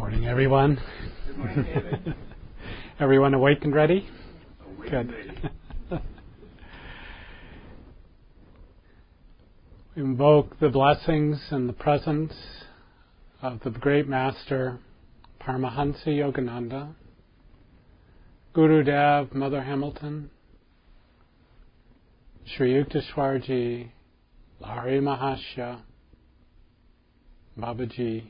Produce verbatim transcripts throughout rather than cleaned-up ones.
Morning, everyone. Good morning, David. Everyone awake and ready? Awake Good. and ready. We invoke the blessings and the presence of the great Master, Paramahansa Yogananda, Gurudev, Mother Hamilton, Sri Yukteswarji, Lahiri Mahasya, Babaji,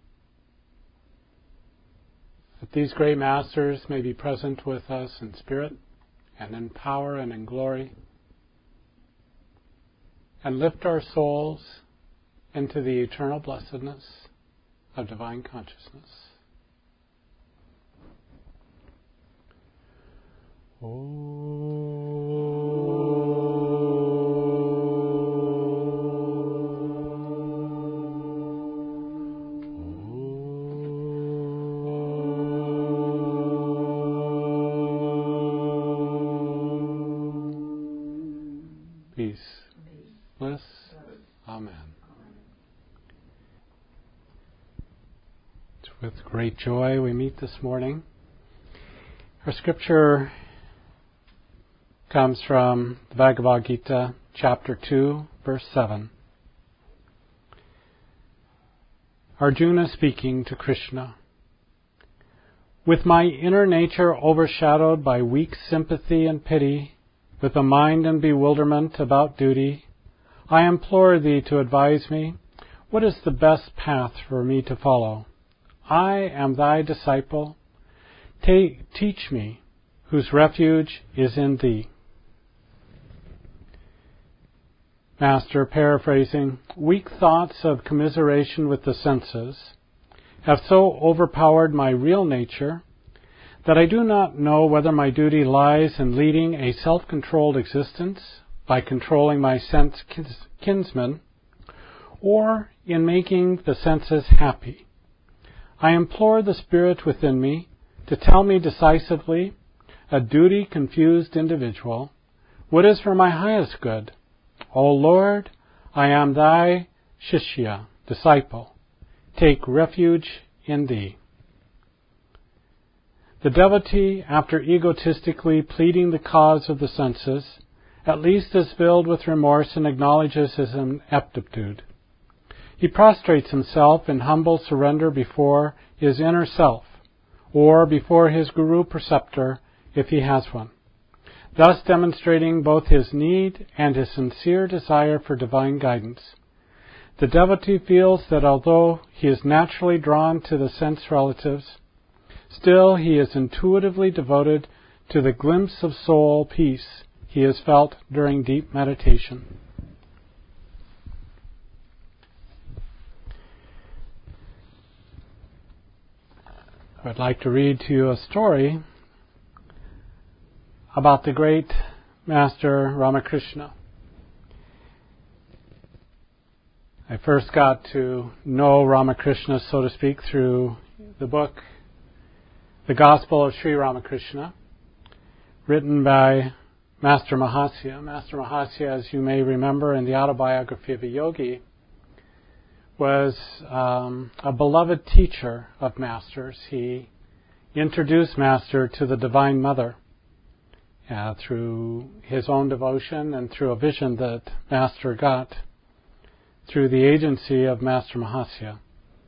that these great masters may be present with us in spirit and in power and in glory, and lift our souls into the eternal blessedness of divine consciousness. Om. Peace. Bliss. Amen. It's with great joy we meet this morning. Our scripture comes from the Bhagavad Gita, chapter two, verse seven. Arjuna speaking to Krishna. With my inner nature overshadowed by weak sympathy and pity, with a mind in bewilderment about duty, I implore thee to advise me, what is the best path for me to follow? I am thy disciple. Take, teach me, whose refuge is in thee. Master, paraphrasing, weak thoughts of commiseration with the senses have so overpowered my real nature that I do not know whether my duty lies in leading a self-controlled existence by controlling my sense kinsmen, or in making the senses happy. I implore the Spirit within me to tell me decisively, a duty-confused individual, what is for my highest good. O Lord, I am thy Shishya, disciple. Take refuge in thee. The devotee, after egotistically pleading the cause of the senses, at least is filled with remorse and acknowledges his ineptitude. He prostrates himself in humble surrender before his inner self, or before his guru preceptor, if he has one, thus demonstrating both his need and his sincere desire for divine guidance. The devotee feels that although he is naturally drawn to the sense relatives, still he is intuitively devoted to the glimpse of soul peace he has felt during deep meditation. I would like to read to you a story about the great Master Ramakrishna. I first got to know Ramakrishna, so to speak, through the book The Gospel of Sri Ramakrishna, written by Master Mahasya. Master Mahasya, as you may remember in the autobiography of a yogi, was um, a beloved teacher of Master's. He introduced Master to the Divine Mother uh, through his own devotion and through a vision that Master got through the agency of Master Mahasya.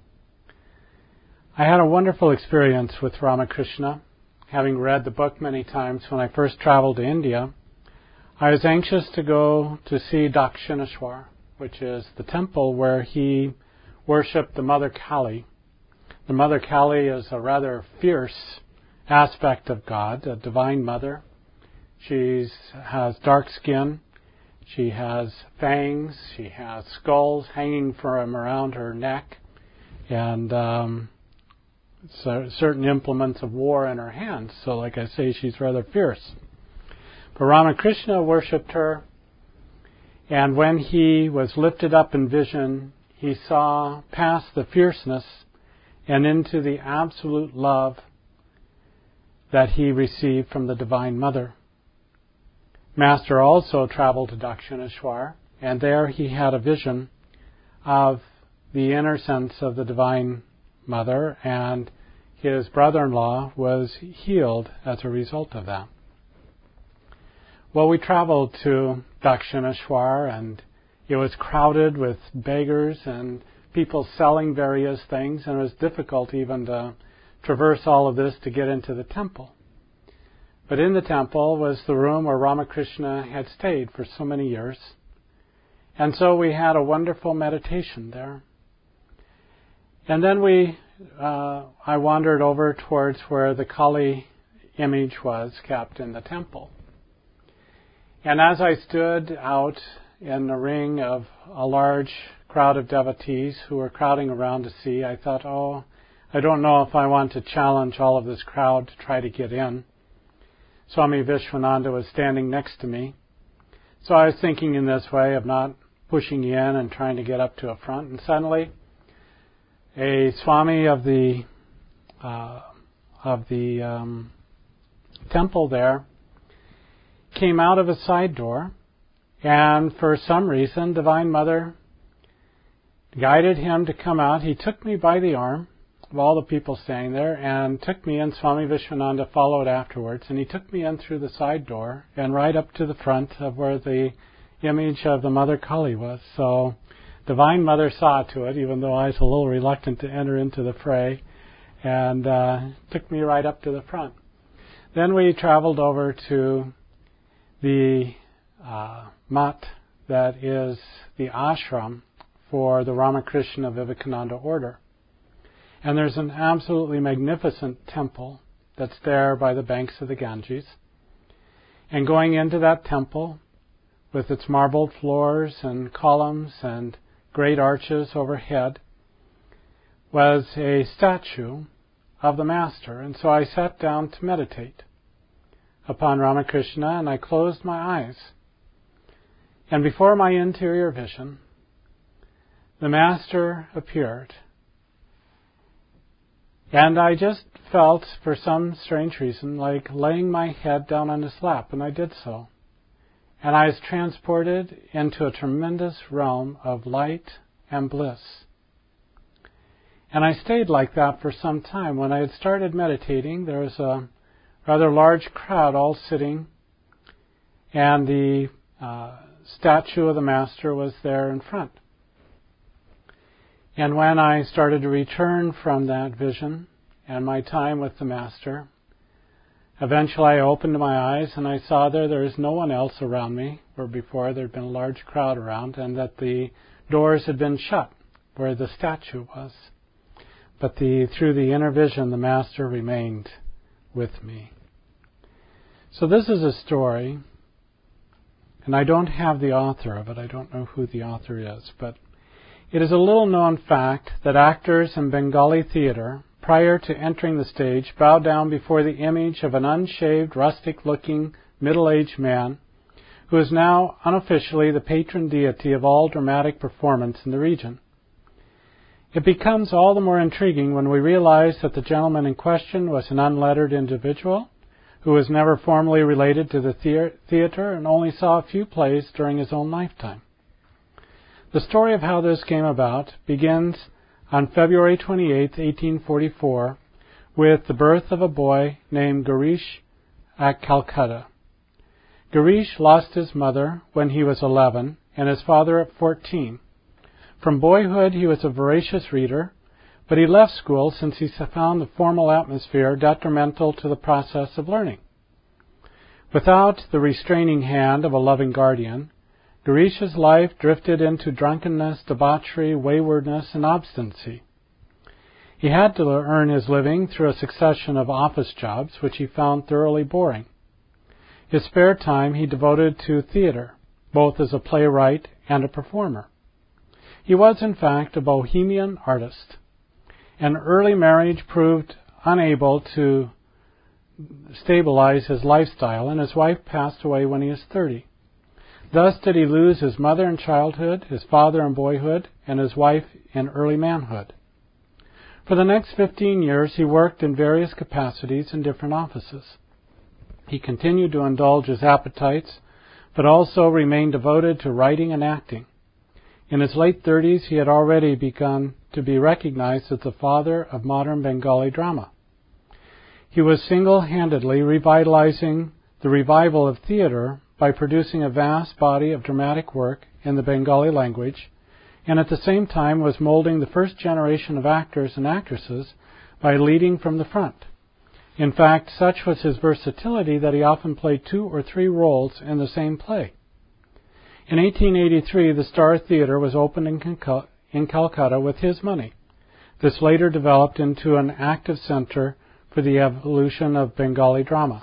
I had a wonderful experience with Ramakrishna. Having read the book many times when I first traveled to India, I was anxious to go to see Dakshineshwar, which is the temple where he worshipped the Mother Kali. The Mother Kali is a rather fierce aspect of God, a divine mother. She has dark skin. She has fangs. She has skulls hanging from around her neck, and um, so certain implements of war in her hands. So, like I say, she's rather fierce. But Ramakrishna worshipped her, and when he was lifted up in vision, he saw past the fierceness and into the absolute love that he received from the Divine Mother. Master also traveled to Dakshineshwar, and there he had a vision of the inner sense of the Divine Mother and his brother-in-law was healed as a result of that. Well, we traveled to Dakshineshwar, and it was crowded with beggars and people selling various things, and it was difficult even to traverse all of this to get into the temple. But in the temple was the room where Ramakrishna had stayed for so many years. And so we had a wonderful meditation there. And then we, uh, I wandered over towards where the Kali image was kept in the temple. And as I stood out in the ring of a large crowd of devotees who were crowding around to see, I thought, oh, I don't know if I want to challenge all of this crowd to try to get in. Swami Vishwananda was standing next to me. So I was thinking in this way of not pushing in and trying to get up to a front. And suddenly, a Swami of the uh, of the um, temple there came out of a side door, and for some reason, Divine Mother guided him to come out. He took me by the arm of all the people standing there and took me in. Swami Vishwananda followed afterwards, and he took me in through the side door and right up to the front of where the image of the Mother Kali was. So Divine Mother saw to it, even though I was a little reluctant to enter into the fray, and uh, took me right up to the front. Then we traveled over to the uh, Mat, that is the ashram for the Ramakrishna Vivekananda order. And there's an absolutely magnificent temple that's there by the banks of the Ganges. And going into that temple, with its marbled floors and columns and great arches overhead, was a statue of the Master. And so I sat down to meditate upon Ramakrishna, and I closed my eyes. And before my interior vision, the Master appeared. And I just felt, for some strange reason, like laying my head down on his lap, and I did so. And I was transported into a tremendous realm of light and bliss. And I stayed like that for some time. When I had started meditating, there was a rather large crowd all sitting, and the uh, statue of the Master was there in front. And when I started to return from that vision and my time with the Master, eventually I opened my eyes and I saw there there was no one else around me, where before there had been a large crowd around, and that the doors had been shut where the statue was. But the through the inner vision, the Master remained with me. So this is a story, and I don't have the author of it. I don't know who the author is, but it is a little-known fact that actors in Bengali theater, prior to entering the stage, bow down before the image of an unshaved, rustic-looking, middle-aged man who is now unofficially the patron deity of all dramatic performance in the region. It becomes all the more intriguing when we realize that the gentleman in question was an unlettered individual who was never formally related to the theater and only saw a few plays during his own lifetime. The story of how this came about begins on February twenty-eighth, eighteen forty-four, with the birth of a boy named Girish at Calcutta. Girish lost his mother when he was eleven and his father at fourteen. From boyhood he was a voracious reader, but he left school since he found the formal atmosphere detrimental to the process of learning. Without the restraining hand of a loving guardian, Girish's life drifted into drunkenness, debauchery, waywardness, and obstinacy. He had to earn his living through a succession of office jobs, which he found thoroughly boring. His spare time he devoted to theater, both as a playwright and a performer. He was, in fact, a bohemian artist. An early marriage proved unable to stabilize his lifestyle, and his wife passed away when he was thirty. Thus did he lose his mother in childhood, his father in boyhood, and his wife in early manhood. For the next fifteen years he worked in various capacities in different offices. He continued to indulge his appetites, but also remained devoted to writing and acting. In his late thirties he had already begun to be recognized as the father of modern Bengali drama. He was single-handedly revitalizing the revival of theater by producing a vast body of dramatic work in the Bengali language, and at the same time was molding the first generation of actors and actresses by leading from the front. In fact, such was his versatility that he often played two or three roles in the same play. In eighteen eighty-three, the Star Theatre was opened in, Cal- in Calcutta with his money. This later developed into an active center for the evolution of Bengali drama.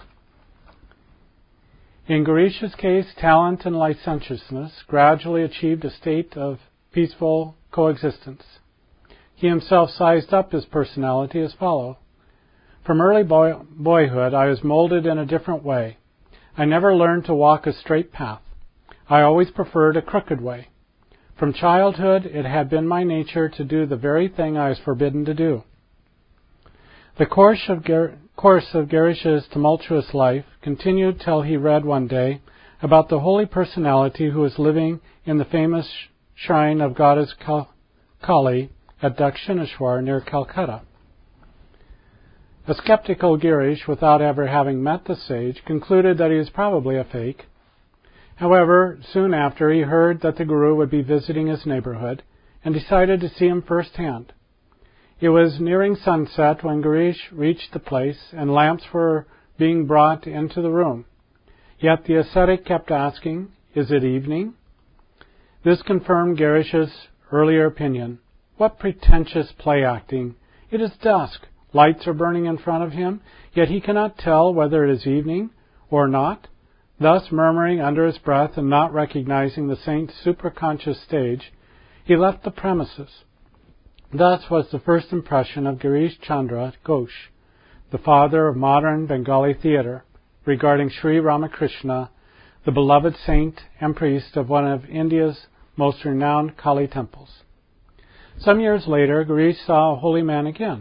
In Girish's case, talent and licentiousness gradually achieved a state of peaceful coexistence. He himself sized up his personality as follows. From early boy- boyhood, I was molded in a different way. I never learned to walk a straight path. I always preferred a crooked way. From childhood, it had been my nature to do the very thing I was forbidden to do. The course of, Ger- course of Girish's tumultuous life continued till he read one day about the holy personality who was living in the famous shrine of goddess Kali at Dakshineshwar near Calcutta. A skeptical Girish, without ever having met the sage, concluded that he was probably a fake. However, soon after, he heard that the Guru would be visiting his neighborhood and decided to see him firsthand. It was nearing sunset when Girish reached the place, and lamps were being brought into the room. Yet the ascetic kept asking, "Is it evening?" This confirmed Girish's earlier opinion. What pretentious play acting! It is dusk. Lights are burning in front of him, yet he cannot tell whether it is evening or not. Thus, murmuring under his breath and not recognizing the saint's superconscious stage, he left the premises. Thus was the first impression of Girish Chandra Ghosh, the father of modern Bengali theatre, regarding Sri Ramakrishna, the beloved saint and priest of one of India's most renowned Kali temples. Some years later, Girish saw a holy man again,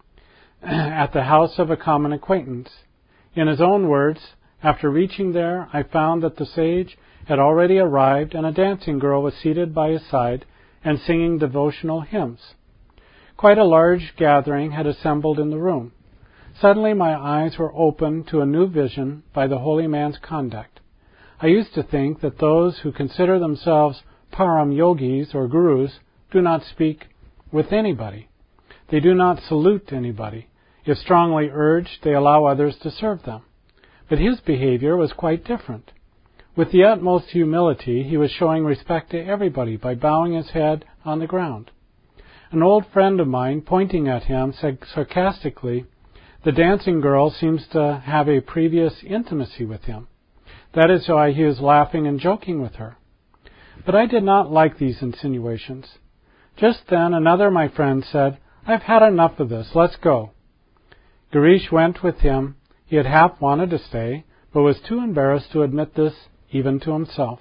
at the house of a common acquaintance. In his own words, after reaching there, I found that the sage had already arrived and a dancing girl was seated by his side and singing devotional hymns. Quite a large gathering had assembled in the room. Suddenly my eyes were opened to a new vision by the holy man's conduct. I used to think that those who consider themselves param yogis or gurus do not speak with anybody. They do not salute anybody. If strongly urged, they allow others to serve them. But his behavior was quite different. With the utmost humility, he was showing respect to everybody by bowing his head on the ground. An old friend of mine, pointing at him, said sarcastically, "The dancing girl seems to have a previous intimacy with him. That is why he is laughing and joking with her." But I did not like these insinuations. Just then another of my friends said, "I've had enough of this. Let's go." Girish went with him. He had half wanted to stay, but was too embarrassed to admit this even to himself.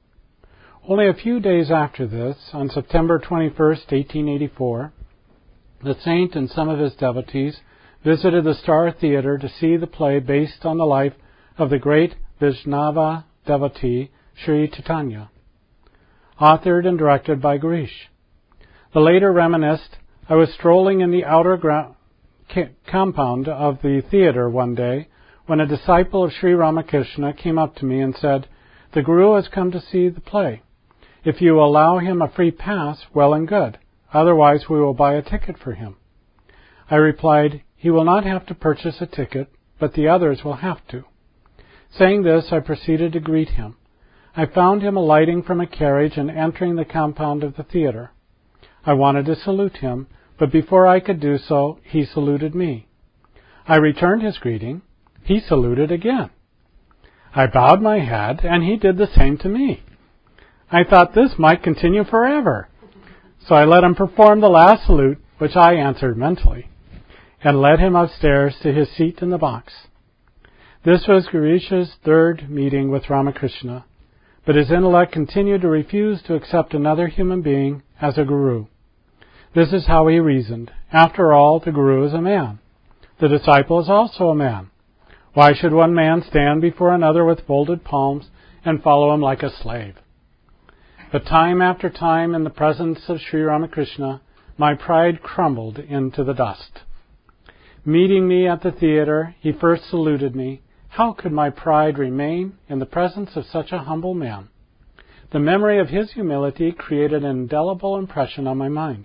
Only a few days after this, on September twenty-first, eighteen eighty-four, the saint and some of his devotees visited the Star Theatre to see the play based on the life of the great Vaishnava devotee Sri Chaitanya, authored and directed by Girish. The later reminisced, "I was strolling in the outer gra- ca- compound of the theatre one day when a disciple of Sri Ramakrishna came up to me and said, 'The Guru has come to see the play. If you allow him a free pass, well and good. Otherwise we will buy a ticket for him.' I replied, 'He will not have to purchase a ticket, but the others will have to.' Saying this, I proceeded to greet him. I found him alighting from a carriage and entering the compound of the theatre. I wanted to salute him, but before I could do so, he saluted me. I returned his greeting. He saluted again. I bowed my head, and he did the same to me. I thought this might continue forever. So I let him perform the last salute, which I answered mentally, and led him upstairs to his seat in the box. This was Girish's third meeting with Ramakrishna, but his intellect continued to refuse to accept another human being as a guru. This is how he reasoned. After all, the guru is a man. The disciple is also a man. Why should one man stand before another with folded palms and follow him like a slave? But time after time, in the presence of Sri Ramakrishna, my pride crumbled into the dust. Meeting me at the theater, he first saluted me. How could my pride remain in the presence of such a humble man? The memory of his humility created an indelible impression on my mind.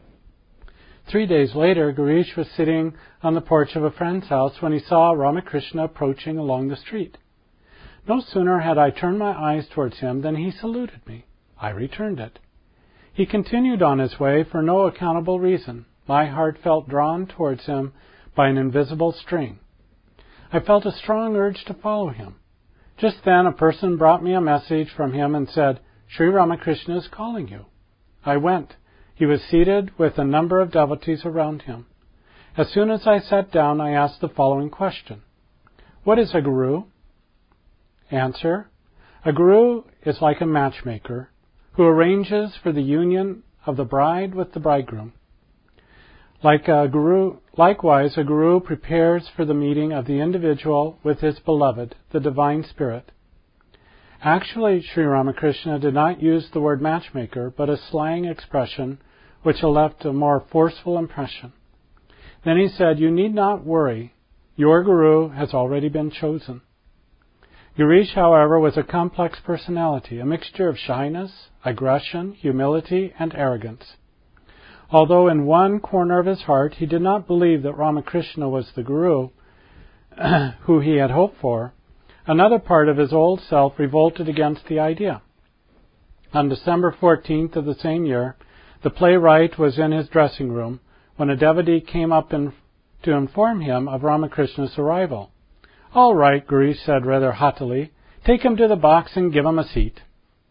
Three days later, Girish was sitting on the porch of a friend's house when he saw Ramakrishna approaching along the street. No sooner had I turned my eyes towards him than he saluted me. I returned it. He continued on his way for no accountable reason. My heart felt drawn towards him by an invisible string. I felt a strong urge to follow him. Just then a person brought me a message from him and said, "Sri Ramakrishna is calling you." I went. He was seated with a number of devotees around him. As soon as I sat down, I asked the following question. What is a guru? Answer. A guru is like a matchmaker who arranges for the union of the bride with the bridegroom. Like a guru, likewise, a guru prepares for the meeting of the individual with his beloved, the Divine Spirit. Actually, Sri Ramakrishna did not use the word matchmaker, but a slang expression which left a more forceful impression. Then he said, "You need not worry. Your guru has already been chosen." Girish, however, was a complex personality, a mixture of shyness, aggression, humility, and arrogance. Although in one corner of his heart he did not believe that Ramakrishna was the guru who he had hoped for, another part of his old self revolted against the idea. On December fourteenth of the same year, the playwright was in his dressing room when a devotee came up in, to inform him of Ramakrishna's arrival. "All right," Girish said rather haughtily. "Take him to the box and give him a seat."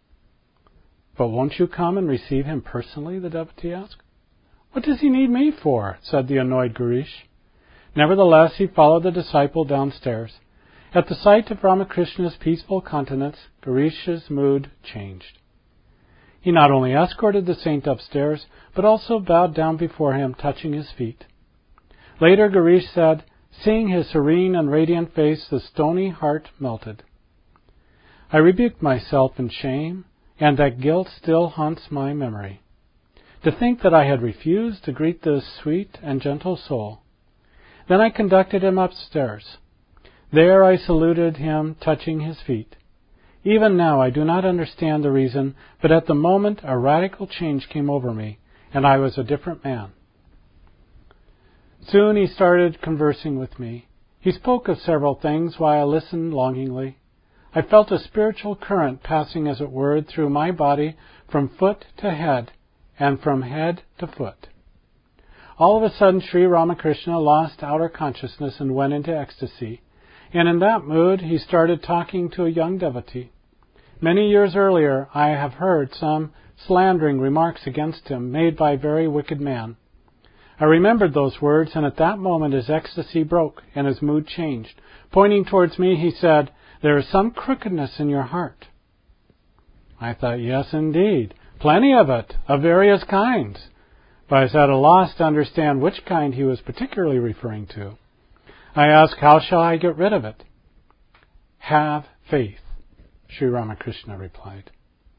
"But won't you come and receive him personally?" the devotee asked. "What does he need me for?" said the annoyed Girish. Nevertheless, he followed the disciple downstairs. At the sight of Ramakrishna's peaceful countenance, Girish's mood changed. He not only escorted the saint upstairs, but also bowed down before him, touching his feet. Later, Girish said, "Seeing his serene and radiant face, the stony heart melted. I rebuked myself in shame, and that guilt still haunts my memory. To think that I had refused to greet this sweet and gentle soul. Then I conducted him upstairs. There I saluted him, touching his feet. Even now I do not understand the reason, but at the moment a radical change came over me, and I was a different man." Soon he started conversing with me. He spoke of several things while I listened longingly. I felt a spiritual current passing, as it were, through my body from foot to head, and from head to foot. All of a sudden, Sri Ramakrishna lost outer consciousness and went into ecstasy. And in that mood, he started talking to a young devotee. Many years earlier, I have heard some slandering remarks against him made by a very wicked man. I remembered those words, and at that moment his ecstasy broke and his mood changed. Pointing towards me, he said, "There is some crookedness in your heart." I thought, yes, indeed, plenty of it, of various kinds. But I was at a loss to understand which kind he was particularly referring to. I asked, "How shall I get rid of it?" "Have faith," Sri Ramakrishna replied.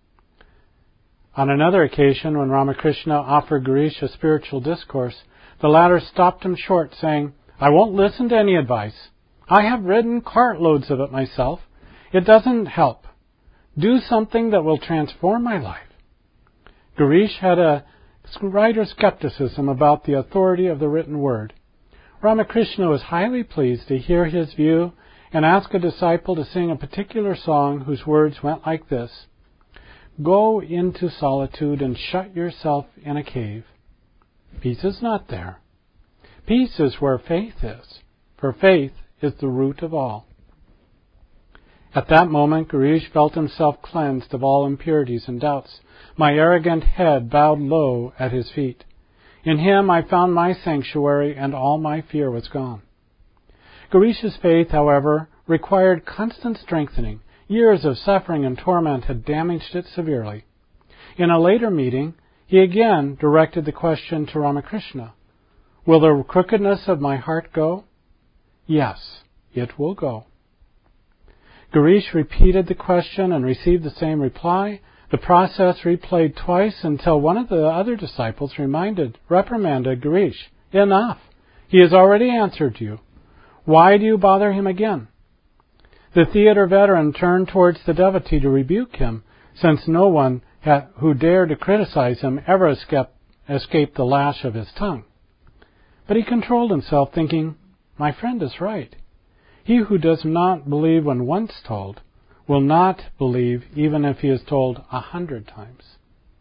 On another occasion, when Ramakrishna offered Girish a spiritual discourse, the latter stopped him short, saying, "I won't listen to any advice. I have written cartloads of it myself. It doesn't help. Do something that will transform my life." Girish had a greater skepticism about the authority of the written word. Ramakrishna was highly pleased to hear his view and asked a disciple to sing a particular song whose words went like this: "Go into solitude and shut yourself in a cave. Peace is not there. Peace is where faith is, for faith is the root of all." At that moment, Girish felt himself cleansed of all impurities and doubts. My arrogant head bowed low at his feet. In him I found my sanctuary, and all my fear was gone. Girish's faith, however, required constant strengthening. Years of suffering and torment had damaged it severely. In a later meeting, he again directed the question to Ramakrishna: "Will the crookedness of my heart go?" "Yes, it will go." Girish repeated the question and received the same reply. The process replayed twice until one of the other disciples reminded, reprimanded Girish, "Enough! He has already answered you. Why do you bother him again?" The theater veteran turned towards the devotee to rebuke him, since no one ha- who dared to criticize him ever escaped, escaped the lash of his tongue. But he controlled himself, thinking, "My friend is right. He who does not believe when once told will not believe even if he is told a hundred times."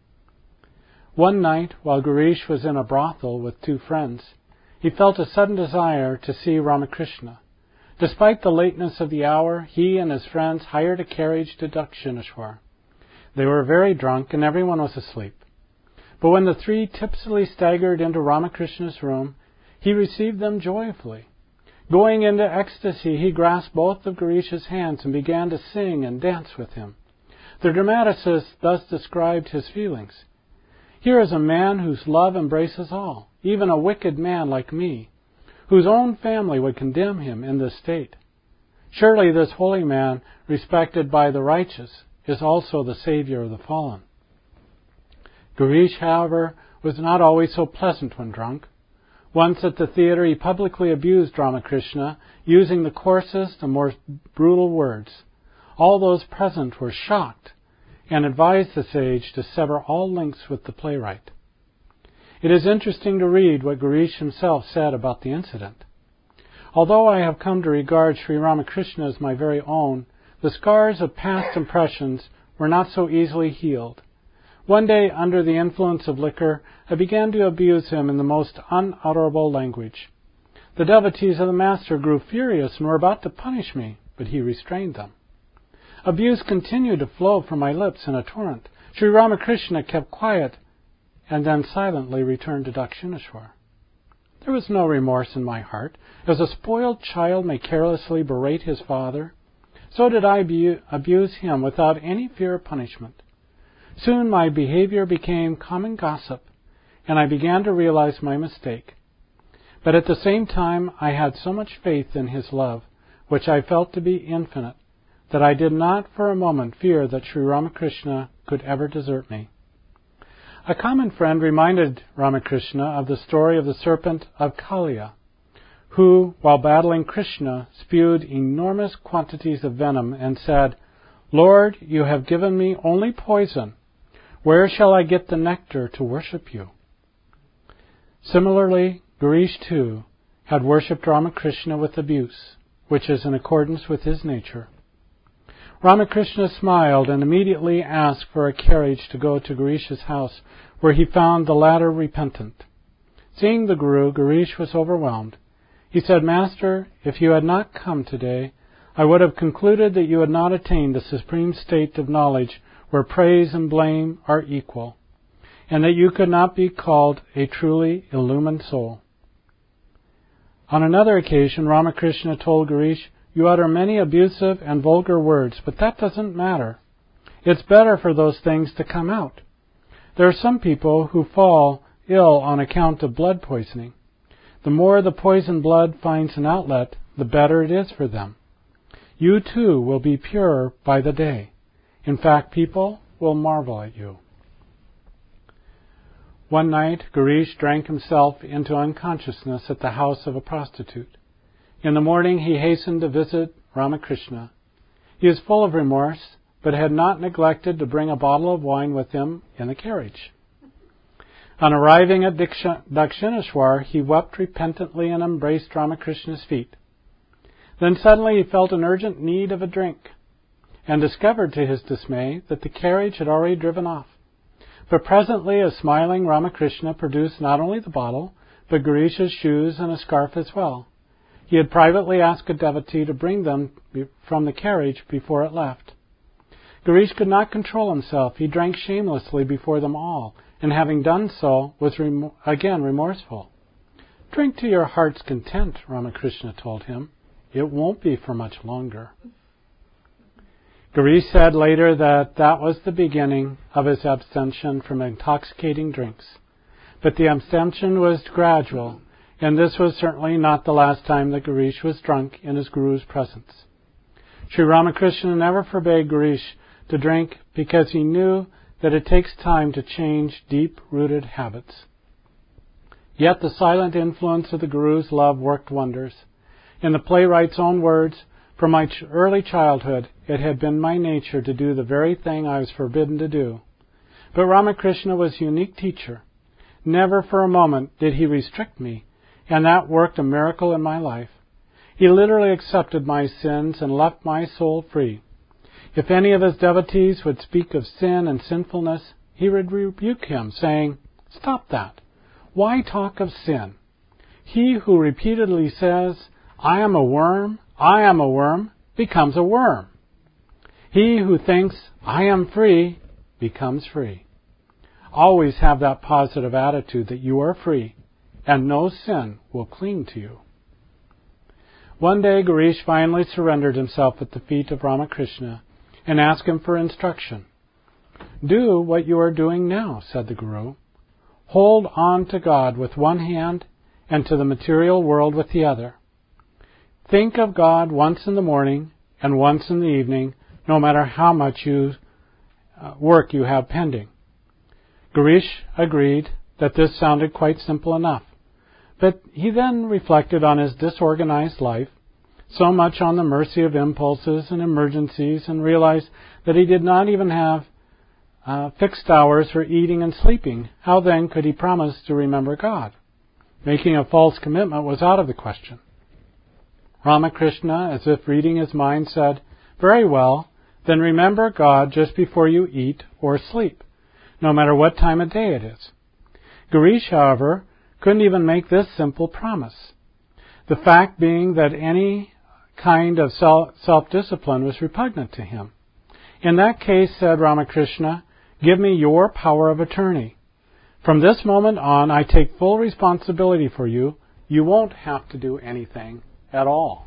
One night, while Girish was in a brothel with two friends, he felt a sudden desire to see Ramakrishna. Despite the lateness of the hour, he and his friends hired a carriage to Dakshineshwar. They were very drunk and everyone was asleep. But when the three tipsily staggered into Ramakrishna's room, he received them joyfully. Going into ecstasy, he grasped both of Girish's hands and began to sing and dance with him. The dramaticist thus described his feelings. "Here is a man whose love embraces all, even a wicked man like me, whose own family would condemn him in this state. Surely this holy man, respected by the righteous, is also the savior of the fallen." Girish, however, was not always so pleasant when drunk. Once at the theater, he publicly abused Ramakrishna, using the coarsest and most brutal words. All those present were shocked and advised the sage to sever all links with the playwright. It is interesting to read what Girish himself said about the incident. "Although I have come to regard Sri Ramakrishna as my very own, the scars of past impressions were not so easily healed. One day, under the influence of liquor, I began to abuse him in the most unutterable language. The devotees of the Master grew furious and were about to punish me, but he restrained them. Abuse continued to flow from my lips in a torrent. Sri Ramakrishna kept quiet and then silently returned to Dakshineshwar. There was no remorse in my heart. As a spoiled child may carelessly berate his father, so did I abuse him without any fear of punishment. Soon my behavior became common gossip, and I began to realize my mistake. But at the same time, I had so much faith in his love, which I felt to be infinite, that I did not for a moment fear that Sri Ramakrishna could ever desert me." A common friend reminded Ramakrishna of the story of the serpent of Kalia, who, while battling Krishna, spewed enormous quantities of venom and said, "Lord, you have given me only poison. Where shall I get the nectar to worship you?" Similarly, Girish too had worshipped Ramakrishna with abuse, which is in accordance with his nature. Ramakrishna smiled and immediately asked for a carriage to go to Girish's house, where he found the latter repentant. Seeing the Guru, Girish was overwhelmed. He said, "Master, if you had not come today, I would have concluded that you had not attained the supreme state of knowledge where praise and blame are equal, and that you could not be called a truly illumined soul." On another occasion, Ramakrishna told Girish, "You utter many abusive and vulgar words, but that doesn't matter. It's better for those things to come out. There are some people who fall ill on account of blood poisoning. The more the poisoned blood finds an outlet, the better it is for them. You too will be purer by the day. In fact, people will marvel at you." One night, Girish drank himself into unconsciousness at the house of a prostitute. In the morning, he hastened to visit Ramakrishna. He was full of remorse, but had not neglected to bring a bottle of wine with him in the carriage. On arriving at Dakshineshwar, he wept repentantly and embraced Ramakrishna's feet. Then suddenly he felt an urgent need of a drink, and discovered to his dismay that the carriage had already driven off. But presently a smiling Ramakrishna produced not only the bottle, but Girish's shoes and a scarf as well. He had privately asked a devotee to bring them from the carriage before it left. Girish could not control himself. He drank shamelessly before them all, and having done so, was rem- again remorseful. "Drink to your heart's content," Ramakrishna told him. "It won't be for much longer." Girish said later that that was the beginning of his abstention from intoxicating drinks. But the abstention was gradual, and this was certainly not the last time that Girish was drunk in his Guru's presence. Sri Ramakrishna never forbade Girish to drink because he knew that it takes time to change deep-rooted habits. Yet the silent influence of the Guru's love worked wonders. In the playwright's own words, from my ch- early childhood, it had been my nature to do the very thing I was forbidden to do. But Ramakrishna was a unique teacher. Never for a moment did he restrict me, and that worked a miracle in my life. He literally accepted my sins and left my soul free. If any of his devotees would speak of sin and sinfulness, he would rebuke him, saying, "Stop that. Why talk of sin? He who repeatedly says, 'I am a worm, I am a worm,' becomes a worm. He who thinks, 'I am free,' becomes free." Always have that positive attitude that you are free, and no sin will cling to you. One day, Girish finally surrendered himself at the feet of Ramakrishna and asked him for instruction. "Do what you are doing now," said the Guru. "Hold on to God with one hand and to the material world with the other. Think of God once in the morning and once in the evening, no matter how much you, uh, work you have pending." Girish agreed that this sounded quite simple enough, but he then reflected on his disorganized life, so much on the mercy of impulses and emergencies, and realized that he did not even have uh, fixed hours for eating and sleeping. How then could he promise to remember God? Making a false commitment was out of the question. Ramakrishna, as if reading his mind, said, "Very well, then remember God just before you eat or sleep, no matter what time of day it is." Girish, however, couldn't even make this simple promise. The fact being that any kind of self-discipline was repugnant to him. "In that case," said Ramakrishna, "give me your power of attorney. From this moment on, I take full responsibility for you. You won't have to do anything at all."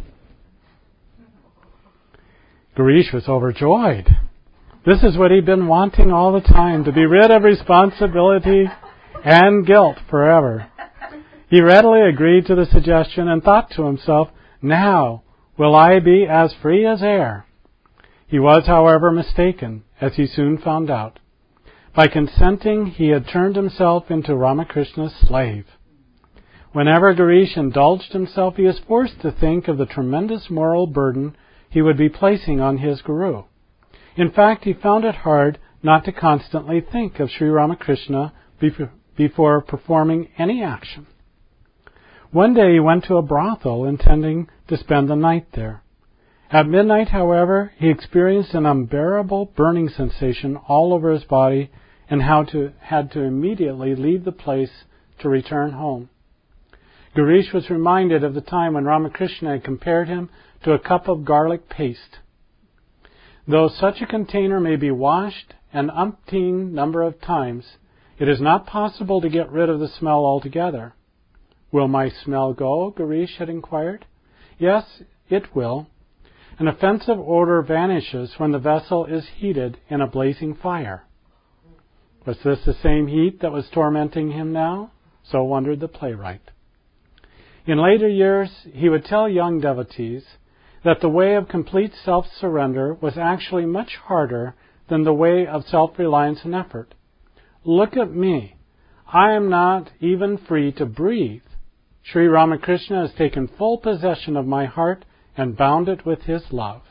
Girish was overjoyed. This is what he'd been wanting all the time, to be rid of responsibility and guilt forever. He readily agreed to the suggestion and thought to himself, "Now will I be as free as air." He was, however, mistaken, as he soon found out. By consenting, he had turned himself into Ramakrishna's slave. Whenever Girish indulged himself, he was forced to think of the tremendous moral burden he would be placing on his Guru. In fact, he found it hard not to constantly think of Sri Ramakrishna before performing any action. One day he went to a brothel intending to spend the night there. At midnight, however, he experienced an unbearable burning sensation all over his body and how to, had to immediately leave the place to return home. Girish was reminded of the time when Ramakrishna had compared him to a cup of garlic paste. Though such a container may be washed an umpteen number of times, it is not possible to get rid of the smell altogether. "Will my smell go?" Girish had inquired. "Yes, it will. An offensive odor vanishes when the vessel is heated in a blazing fire." Was this the same heat that was tormenting him now? So wondered the playwright. In later years, he would tell young devotees that the way of complete self-surrender was actually much harder than the way of self-reliance and effort. "Look at me. I am not even free to breathe. Sri Ramakrishna has taken full possession of my heart and bound it with his love."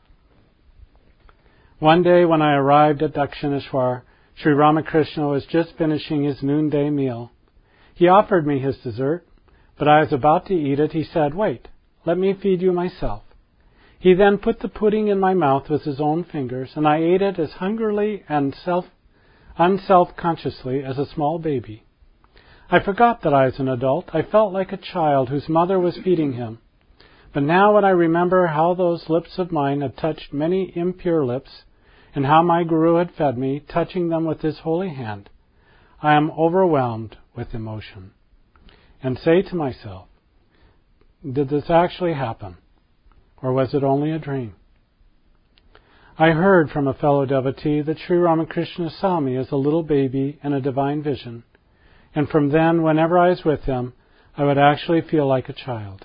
One day when I arrived at Dakshineshwar, Sri Ramakrishna was just finishing his noonday meal. He offered me his dessert, but I was about to eat it. He said, "Wait, let me feed you myself." He then put the pudding in my mouth with his own fingers, and I ate it as hungrily and self, unself-consciously as a small baby. I forgot that I was an adult. I felt like a child whose mother was feeding him. But now when I remember how those lips of mine had touched many impure lips, and how my Guru had fed me, touching them with his holy hand, I am overwhelmed with emotion, and say to myself, did this actually happen, or was it only a dream? I heard from a fellow devotee that Sri Ramakrishna saw me as a little baby in a divine vision, and from then, whenever I was with him, I would actually feel like a child.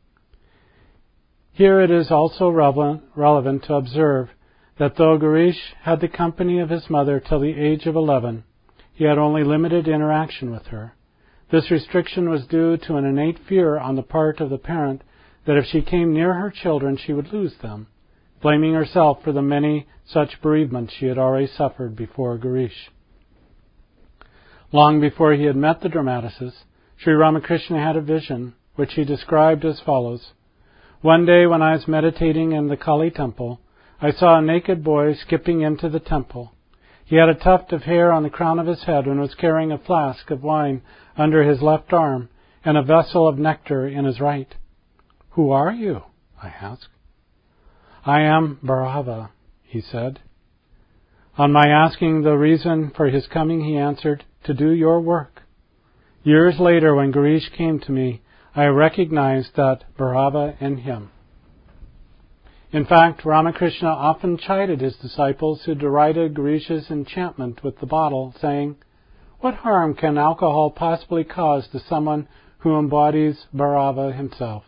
Here it is also relevant, relevant to observe that though Girish had the company of his mother till the age of eleven, he had only limited interaction with her. This restriction was due to an innate fear on the part of the parent that if she came near her children she would lose them, blaming herself for the many such bereavements she had already suffered before Girish. Long before he had met the dramatists, Sri Ramakrishna had a vision, which he described as follows. One day when I was meditating in the Kali temple, I saw a naked boy skipping into the temple. He had a tuft of hair on the crown of his head and was carrying a flask of wine under his left arm and a vessel of nectar in his right. "Who are you?" I asked. "I am Bhairava," he said. On my asking the reason for his coming, he answered, "To do your work." Years later, when Girish came to me, I recognized that Bhairava in him. In fact, Ramakrishna often chided his disciples who derided Girish's enchantment with the bottle, saying, "What harm can alcohol possibly cause to someone who embodies Bhairava himself?"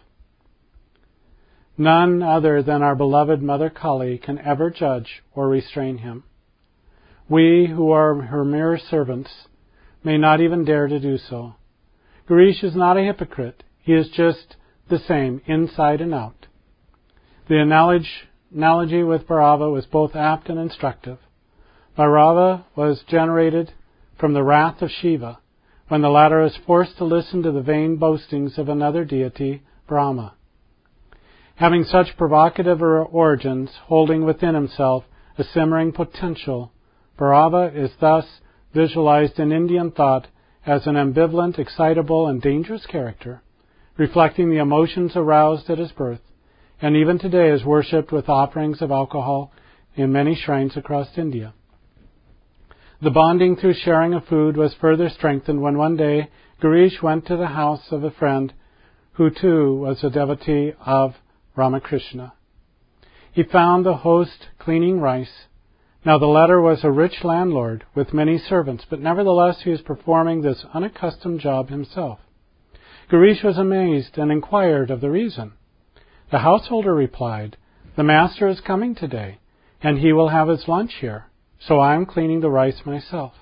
None other than our beloved Mother Kali can ever judge or restrain him. We, who are her mere servants, may not even dare to do so. Girish is not a hypocrite. He is just the same, inside and out. The analogy with Bhairava was both apt and instructive. Bhairava was generated from the wrath of Shiva, when the latter was forced to listen to the vain boastings of another deity, Brahma. Having such provocative origins, holding within himself a simmering potential, Bhairava is thus visualized in Indian thought as an ambivalent, excitable, and dangerous character, reflecting the emotions aroused at his birth, and even today is worshipped with offerings of alcohol in many shrines across India. The bonding through sharing of food was further strengthened when one day Girish went to the house of a friend who too was a devotee of Ramakrishna. He found the host cleaning rice. Now the latter was a rich landlord with many servants, but nevertheless he was performing this unaccustomed job himself. Girish was amazed and inquired of the reason. The householder replied, "The master is coming today, and he will have his lunch here, so I am cleaning the rice myself."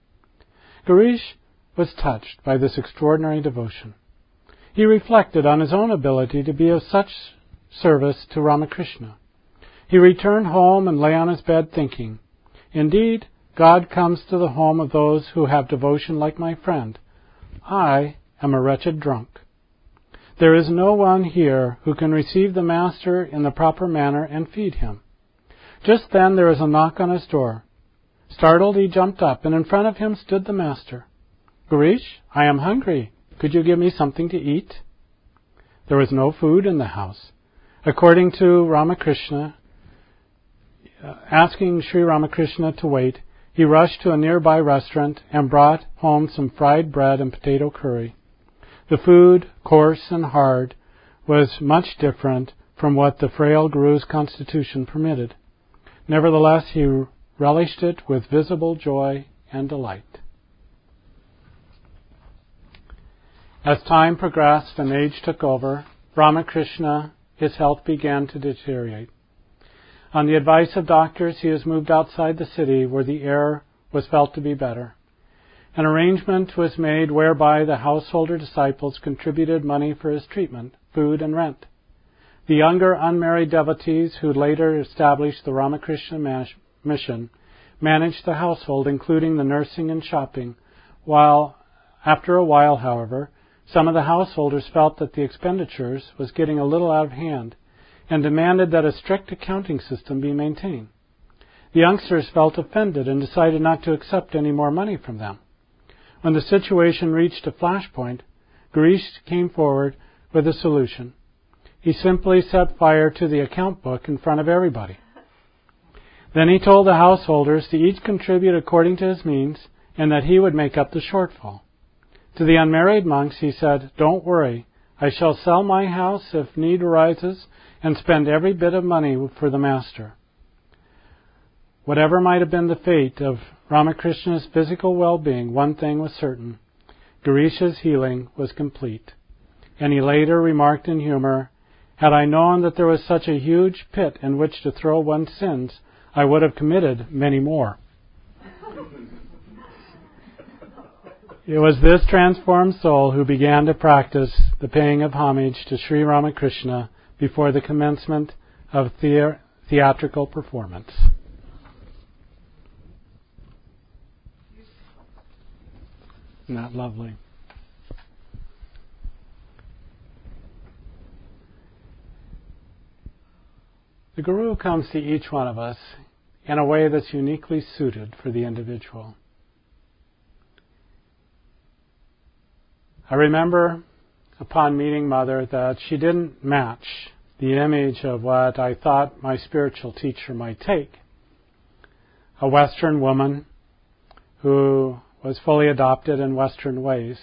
Girish was touched by this extraordinary devotion. He reflected on his own ability to be of such service to Ramakrishna. He returned home and lay on his bed thinking, "Indeed, God comes to the home of those who have devotion like my friend. I am a wretched drunk. There is no one here who can receive the master in the proper manner and feed him." Just then there was a knock on his door. Startled, he jumped up, and in front of him stood the master. "Girish, I am hungry. Could you give me something to eat?" There was no food in the house. According to Ramakrishna, uh, asking Sri Ramakrishna to wait, he rushed to a nearby restaurant and brought home some fried bread and potato curry. The food, coarse and hard, was much different from what the frail Guru's constitution permitted. Nevertheless, he relished it with visible joy and delight. As time progressed and age took over, Ramakrishna, his health began to deteriorate. On the advice of doctors, he was moved outside the city where the air was felt to be better. An arrangement was made whereby the householder disciples contributed money for his treatment, food, and rent. The younger unmarried devotees who later established the Ramakrishna mission managed the household, including the nursing and shopping, while, after a while, however, some of the householders felt that the expenditures was getting a little out of hand and demanded that a strict accounting system be maintained. The youngsters felt offended and decided not to accept any more money from them. When the situation reached a flashpoint, Girish came forward with a solution. He simply set fire to the account book in front of everybody. Then he told the householders to each contribute according to his means and that he would make up the shortfall. To the unmarried monks he said, "Don't worry, I shall sell my house if need arises and spend every bit of money for the master." Whatever might have been the fate of Ramakrishna's physical well-being, one thing was certain. Girish's healing was complete. And he later remarked in humor, "Had I known that there was such a huge pit in which to throw one's sins, I would have committed many more." It was this transformed soul who began to practice the paying of homage to Sri Ramakrishna before the commencement of the- theatrical performance. Isn't that lovely? The Guru comes to each one of us in a way that's uniquely suited for the individual. I remember upon meeting Mother that she didn't match the image of what I thought my spiritual teacher might take. A Western woman who was fully adopted in Western ways.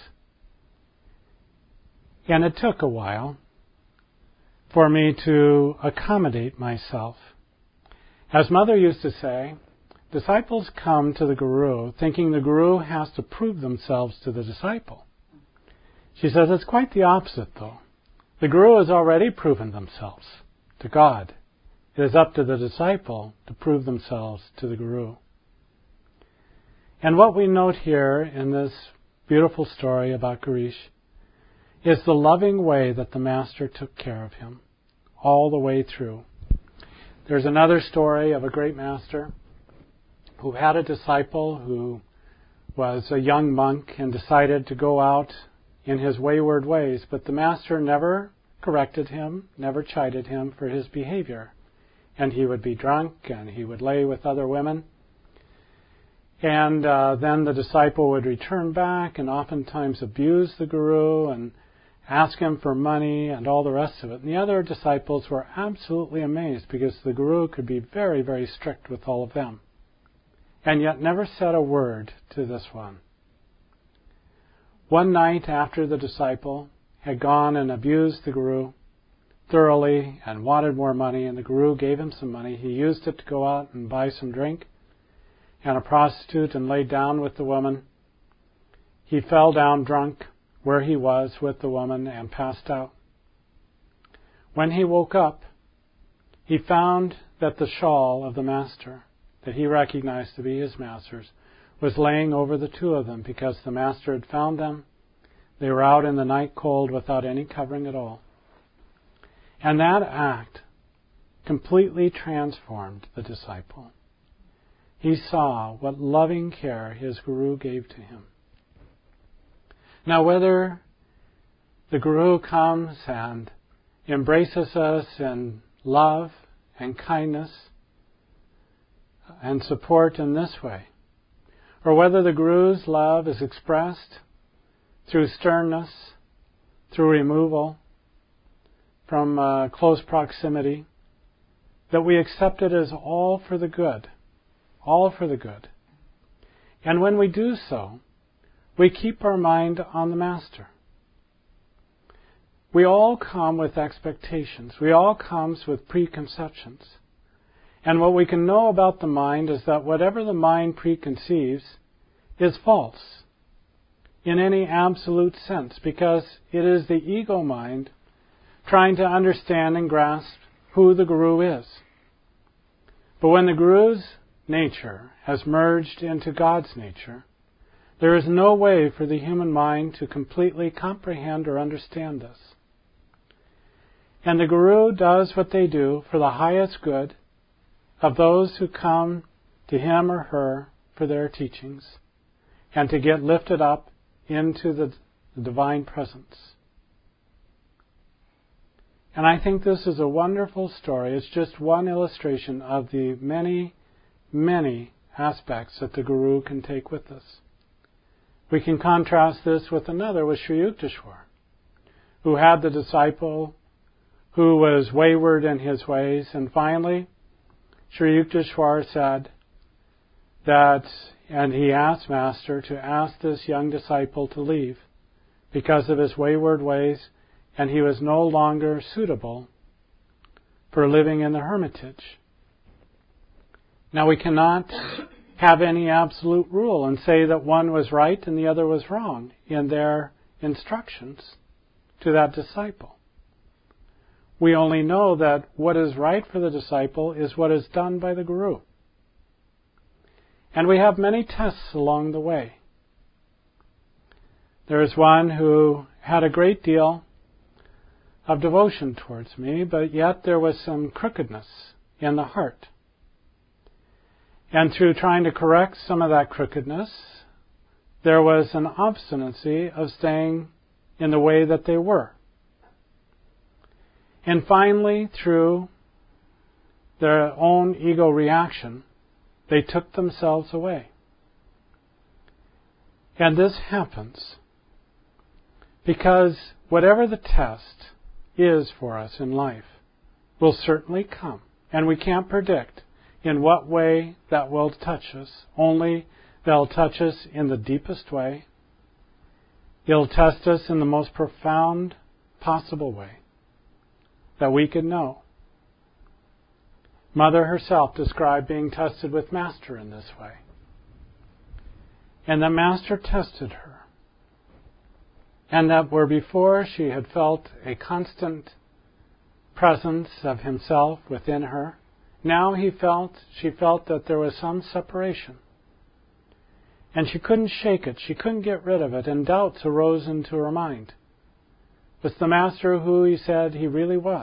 And it took a while for me to accommodate myself. As Mother used to say, disciples come to the Guru thinking the Guru has to prove themselves to the disciple. She says it's quite the opposite, though. The Guru has already proven themselves to God. It is up to the disciple to prove themselves to the Guru. And what we note here in this beautiful story about Girish is the loving way that the Master took care of him all the way through. There's another story of a great Master who had a disciple who was a young monk and decided to go out in his wayward ways, but the Master never corrected him, never chided him for his behavior. And he would be drunk and he would lay with other women. And uh, then the disciple would return back and oftentimes abuse the Guru and ask him for money and all the rest of it. And the other disciples were absolutely amazed because the Guru could be very, very strict with all of them. And yet never said a word to this one. One night after the disciple had gone and abused the Guru thoroughly and wanted more money, and the Guru gave him some money, he used it to go out and buy some drink and a prostitute and laid down with the woman. He fell down drunk where he was with the woman and passed out. When he woke up, he found that the shawl of the Master, that he recognized to be his Master's, was laying over the two of them because the Master had found them. They were out in the night cold without any covering at all. And that act completely transformed the disciple. He saw what loving care his Guru gave to him. Now, whether the Guru comes and embraces us in love and kindness and support in this way, or whether the Guru's love is expressed through sternness, through removal from uh, close proximity, that we accept it as all for the good. All for the good. And when we do so, we keep our mind on the Master. We all come with expectations. We all come with preconceptions. And what we can know about the mind is that whatever the mind preconceives is false in any absolute sense, because it is the ego mind trying to understand and grasp who the Guru is. But when the Guru's nature has merged into God's nature, there is no way for the human mind to completely comprehend or understand this. And the Guru does what they do for the highest good of those who come to him or her for their teachings and to get lifted up into the divine presence. And I think this is a wonderful story. It's just one illustration of the many many aspects that the Guru can take with us. We can contrast this with another, with Sri Yukteswar, who had the disciple who was wayward in his ways, and finally Sri Yukteswar said that, and he asked Master to ask this young disciple to leave because of his wayward ways, and he was no longer suitable for living in the hermitage. Now, we cannot have any absolute rule and say that one was right and the other was wrong in their instructions to that disciple. We only know that what is right for the disciple is what is done by the Guru. And we have many tests along the way. There is one who had a great deal of devotion towards me, but yet there was some crookedness in the heart. And through trying to correct some of that crookedness, there was an obstinacy of staying in the way that they were. And finally, through their own ego reaction, they took themselves away. And this happens because whatever the test is for us in life will certainly come. And we can't predict in what way that will touch us. Only they'll touch us in the deepest way. It'll test us in the most profound possible way that we could know. Mother herself described being tested with Master in this way. And the Master tested her. And that where before she had felt a constant presence of himself within her, now he felt, she felt that there was some separation. And she couldn't shake it, she couldn't get rid of it, and doubts arose into her mind. Was the Master who he said he really was?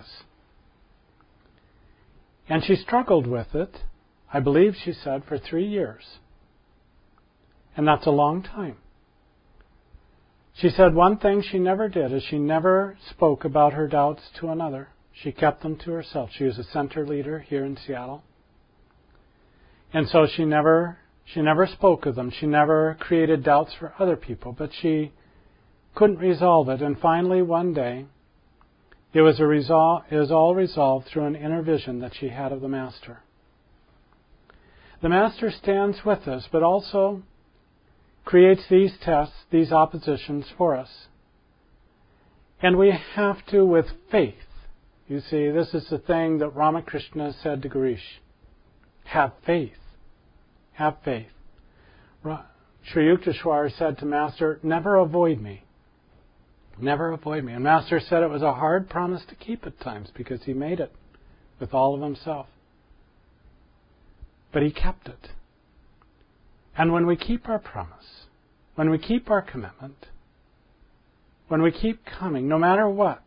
And she struggled with it, I believe she said, for three years. And that's a long time. She said one thing she never did is she never spoke about her doubts to another. She kept them to herself. She was a center leader here in Seattle. And so she never she never spoke of them. She never created doubts for other people, but she couldn't resolve it. And finally one day it was a resol- it was all resolved through an inner vision that she had of the Master. The Master stands with us, but also creates these tests, these oppositions for us. And we have to, with faith, you see, this is the thing that Ramakrishna said to Girish. Have faith. Have faith. Sri Yukteswar said to Master, never avoid me. Never avoid me. And Master said it was a hard promise to keep at times because he made it with all of himself. But he kept it. And when we keep our promise, when we keep our commitment, when we keep coming, no matter what,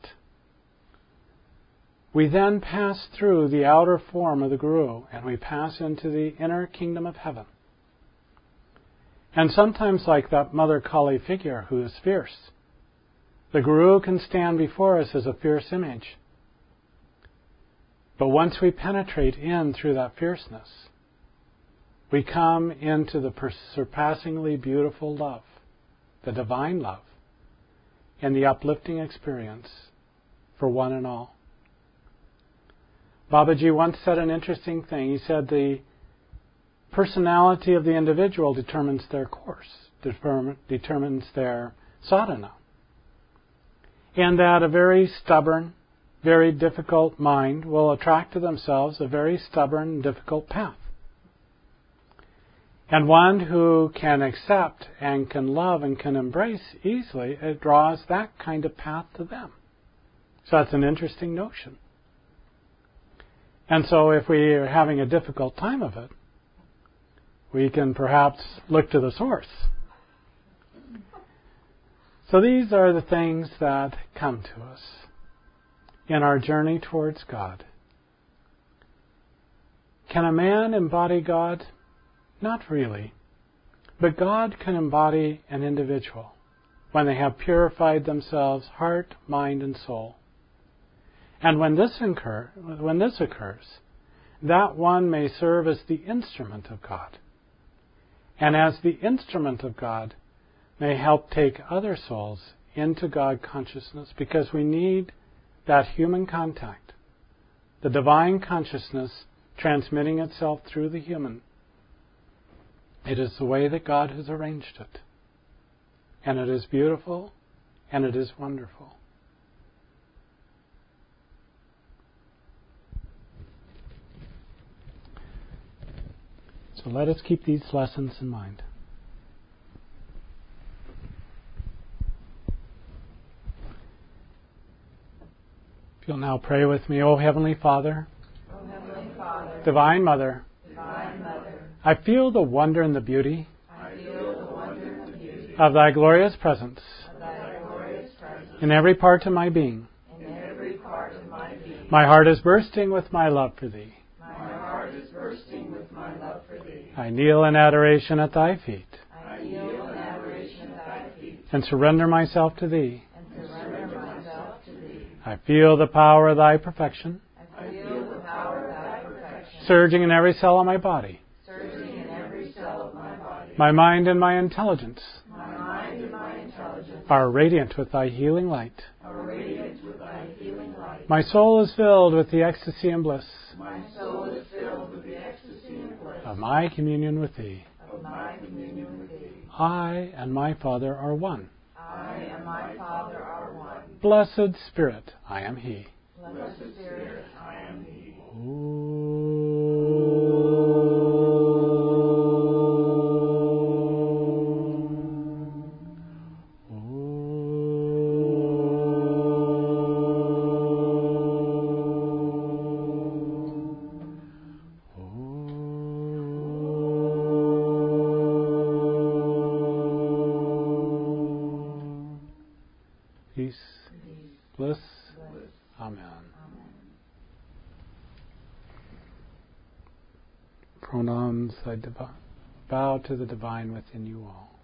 we then pass through the outer form of the Guru and we pass into the inner kingdom of heaven. And sometimes, like that Mother Kali figure who is fierce, the Guru can stand before us as a fierce image. But once we penetrate in through that fierceness, we come into the surpassingly beautiful love, the divine love, and the uplifting experience for one and all. Babaji once said an interesting thing. He said the personality of the individual determines their course, determines their sadhana. And that a very stubborn, very difficult mind will attract to themselves a very stubborn, difficult path. And one who can accept and can love and can embrace easily, it draws that kind of path to them. So that's an interesting notion. And so if we are having a difficult time of it, we can perhaps look to the source. So these are the things that come to us in our journey towards God. Can a man embody God? Not really. But God can embody an individual when they have purified themselves, heart, mind, and soul. And when this, incur, when this occurs, that one may serve as the instrument of God. And as the instrument of God, may help take other souls into God consciousness, because we need that human contact, the divine consciousness transmitting itself through the human. It is the way that God has arranged it. And it is beautiful, and it is wonderful. So let us keep these lessons in mind. If you'll now pray with me, O Heavenly Father, O Heavenly Father, Divine Mother, Divine Mother, I feel the wonder and the beauty, I feel the wonder and the beauty of Thy glorious presence of in every part of my being. In every part of my being. My heart is bursting with my love for Thee. My heart is bursting with my love for Thee. I kneel in adoration at Thy feet. I kneel in adoration at Thy feet. And surrender myself to Thee. And surrender myself to Thee. I feel the power of Thy perfection. I feel the power of Thy perfection. Surging in every cell of my body. Surging in every cell of my body. My mind and my intelligence My mind and my intelligence are radiant with Thy healing light. are radiant with Thy healing light. My soul is filled with the ecstasy and bliss My soul is filled with the ecstasy and bliss of my communion with Thee. of my communion with Thee. I and my Father are one. I and my Father are one. Blessed Spirit, I am He. Blessed Spirit, I am He. Peace, bliss, Amen. Pronouns, I dev- bow to the divine within you all.